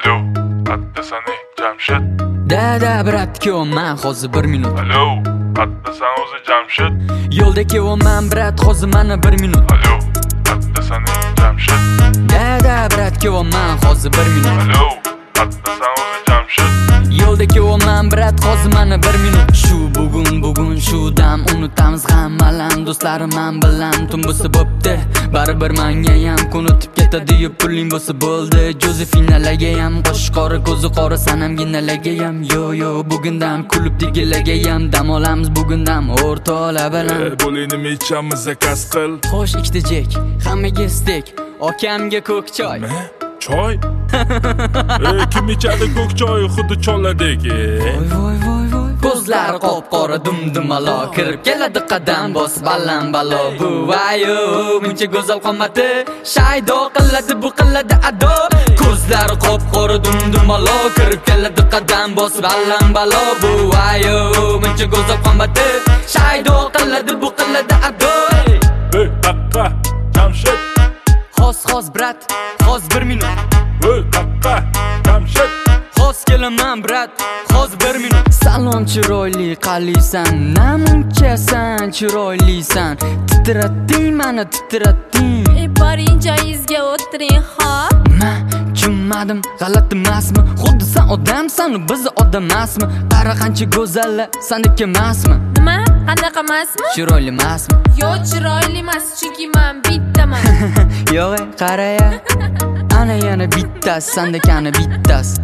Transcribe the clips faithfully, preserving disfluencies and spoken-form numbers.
Alo, qayerdasan ey Jamshid? Da-da brat, kelyapman hozir bir minut. Alo, qayerdasan o'zi Jamshid? Yo'lda kelyapman brat, hozir mana bir minut. Alo, qayerdasan ey Jamshid? Da-da brat, kelyapman hozir bir minut. Alo, qayerdasan o'zi Jamshid? Yo'lda kelyapman brat, hozir mana bir minut. Shu bugun bugun shu dam unutamiz hammalar do'stlarim men bilan tun bo'lsa bo'pti. Baribir menga ham kunutib ketadi, yu puling bo'lsa bo'ldi. Jozefinalarga ham qo'sh qora ko'zi qora sanamginalarga ham yo yo bugundan kulib digilarga ham dam olamiz bugundan o'rtoqlar bilan. Bo'layni ichamiz zakaz qil. Xo'sh, ikkita jek, hammaga stek, okamga ko'k choy. Nima? Choy? Ey, kim ichadi ko'k choy xuddi cholladek? Voy voy voy voy. Ko'zlari qop-qora dumdumalo kirib keladi qadam bosib allan balo. Bu vayo buncha go'zal qomati shaydo qiladi bu qiladi ado. Ko'zlari qop-qora dumdumalo kirib keladi qadam bosib allan balo. Bu vayo buncha go'zal qomati shaydo qiladi bu qiladi ado. Ey, qaqqa, Jamshid. Xos xos brat, xos bir minut. Ey, qaqqa, Jamshid. Xos kelaman brat, xos bir minut. Salom chiroyli qalisan, namunchasan chiroylisan. Titratding meni titratding. Ey boring joyingizga o'tiring xo'p. Men tushunmadim, g'alati emasmi? Xuddi sen odamsan, biz odam emasmi? Qara qancha go'zallar, sendiki emasmi? Nima? Qanaqa emasmi? Chiroyli emasmi? Yo'q, chiroyli emas, chunki men bittaman. Yo'q, qara-ya. Ana yana bittasi, sendikani bittasi.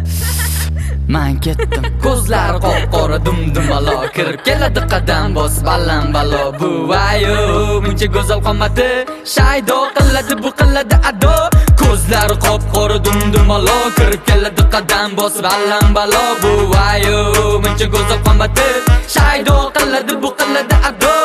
Men ketdim. Ko'zlari qop-qora dumdumalo kirib keladi qadam bosib allan balo. Bu vayo buncha go'zal qomati shaydo qiladi bu qiladi ado. Ko'zlari qop-qora dumdumalo kirib keladi qadam bosib allan balo. Bu vayo buncha go'zal qomati shaydo qiladi bu qiladi ado.